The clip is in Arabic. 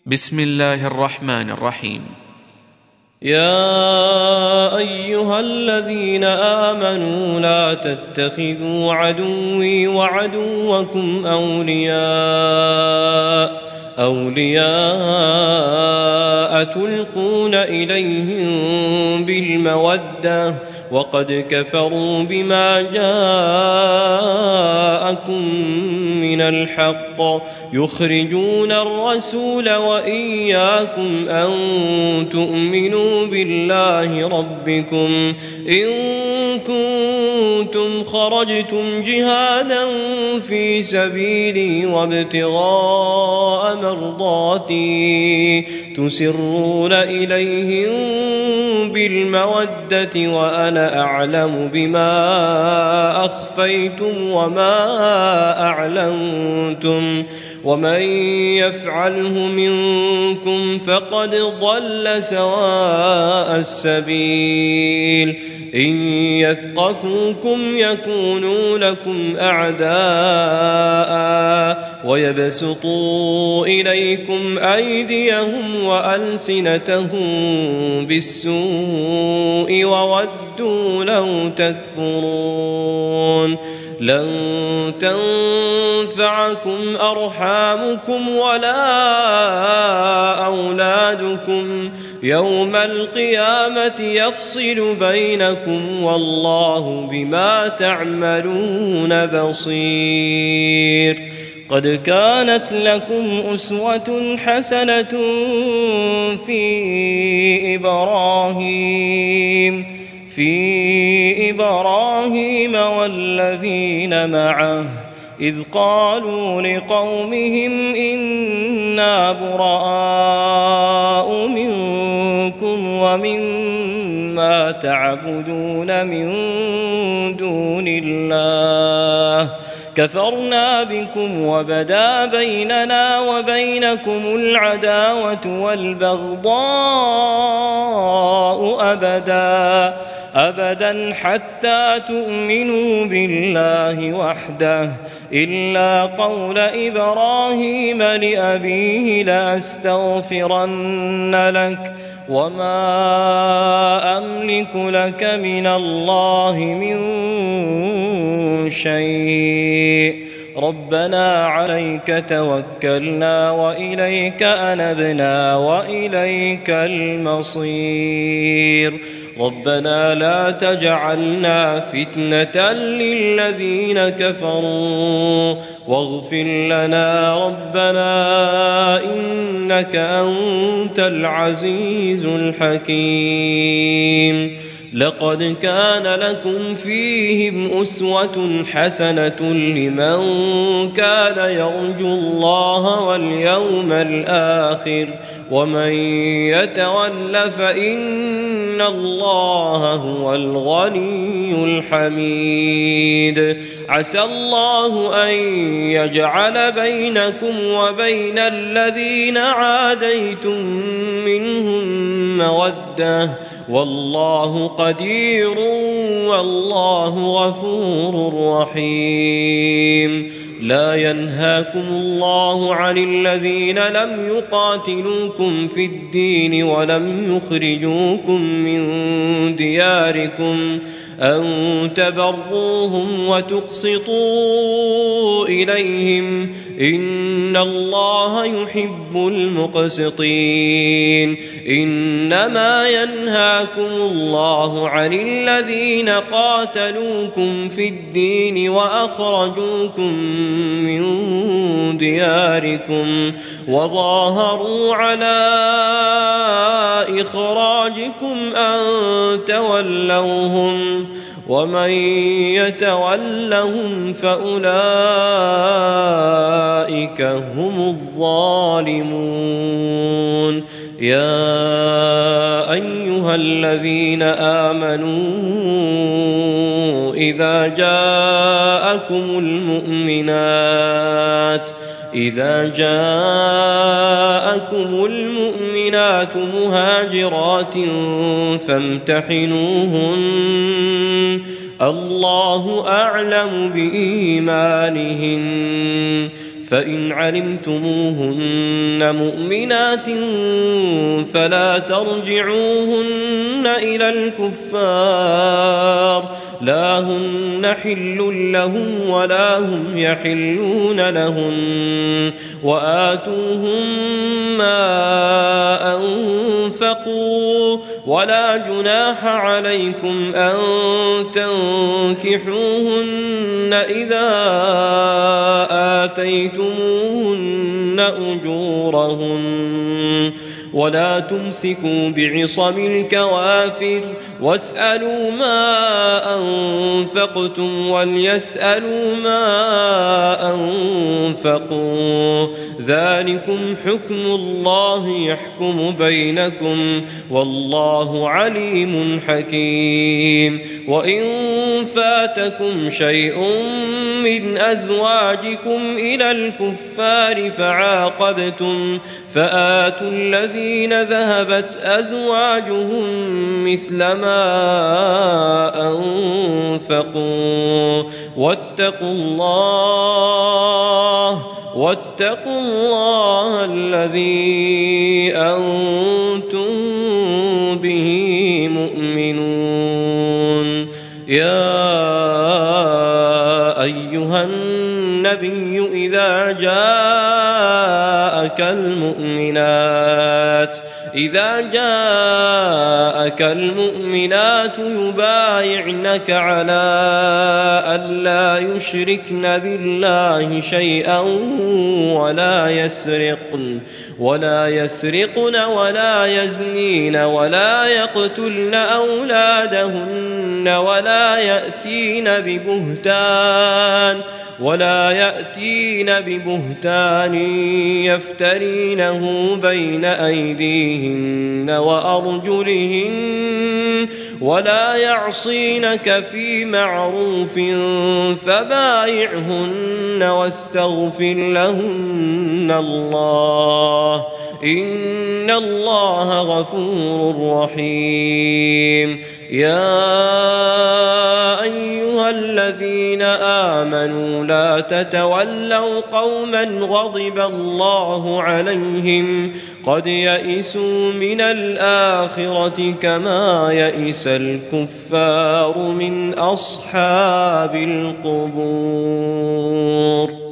بسم الله الرحمن الرحيم. يا أيها الذين آمنوا لا تتخذوا عدوي وعدوكم أولياء تلقون إليهم بالمودة وقد كفروا بما جاءكم من الحق يخرجون الرسول وإياكم أن تؤمنوا بالله ربكم إن كنتم خرجتم جهادا في سبيلي وابتغاء مرضاتي تسرون إليهم بالمودة وأنا أعلم بما أخفيتم وما أعلنتم ومن يفعله منكم فقد ضل سواء السبيل إن يثقفوكم يكونوا لكم أعداء ويبسطوا إليكم أيديهم وألسنتهم بالسوء وودوا لو تكفرون لن تنفعكم أرحامكم ولا أولادكم يوم القيامة يفصل بينكم والله بما تعملون بصير. قد كانت لكم أسوة حسنة في إبراهيم والذين معه إذ قالوا لقومهم إنا براء منكم ومما تعبدون من دون الله كفرنا بكم وبدا بيننا وبينكم العداوة والبغضاء أبدا حتى تؤمنوا بالله وحده إلا قول إبراهيم لأبيه لأستغفرن لك وما أملك لك من الله من شيء ربنا عليك توكلنا وإليك أنبنا وإليك المصير ربنا لا تجعلنا فتنة للذين كفروا واغفر لنا ربنا إنك أنت العزيز الحكيم. لقد كان لكم فيهم أسوة حسنة لمن كان يرجو الله واليوم الآخر ومن يتول فإن الله هو الغني الحميد. عسى الله أن يجعل بينكم وبين الذين عاديتم منهم مودة والله قدير والله غفور رحيم. لا ينهاكم الله عن الذين لم يقاتلوكم في الدين ولم يخرجوكم من دياركم أن تبروهم وتقسطوا إليهم إن الله يحب المقسطين. إنما ينهاكم الله عن الذين قاتلوكم في الدين وأخرجوكم من دياركم وظاهروا على إخراجكم أن تولوهم ومن يتولهم فأولئك هم الظالمون. يا أيها الذين آمنوا إذا جاءكم المؤمنات مهاجرات فامتحنوهن الله أعلم بإيمانهن فإن علمتموهن مؤمنات فلا ترجعوهن إلى الكفار لا هن حل لهم ولا هم يحلون لهن وآتوهم ما أنفقوا ولا جناح عليكم أن تنكحوهن إذا آتيتموهن أجورهن ولا تمسكوا بعصم الكوافر واسألوا ما أنفقتم وليسألوا ما أنفقوا ذلكم حكم الله يحكم بينكم والله عليم حكيم وإن فاتكم شيء من أزواجكم إلى الكفار فعاقبتم فآتوا الذين ذهبت أزواجهم مثل ما أنفقوا واتقوا الله الذي أنتم به مؤمنون يا أيها النبي إذا جاءك المؤمنات يبايعنك على ألا يشركن بالله شيئا ولا يسرقن ولا يزنين ولا يقتلن أولادهن ولا يأتين ببهتان يفترينه بين أيديهن وأرجلهن ولا يعصينك في معروف فبايعهن واستغفر لهن الله إن الله غفور رحيم يا أيها الذين آمنوا لا تتولوا قوما غضب الله عليهم قد يئسوا من الآخرة كما يئس الكفار من أصحاب القبور.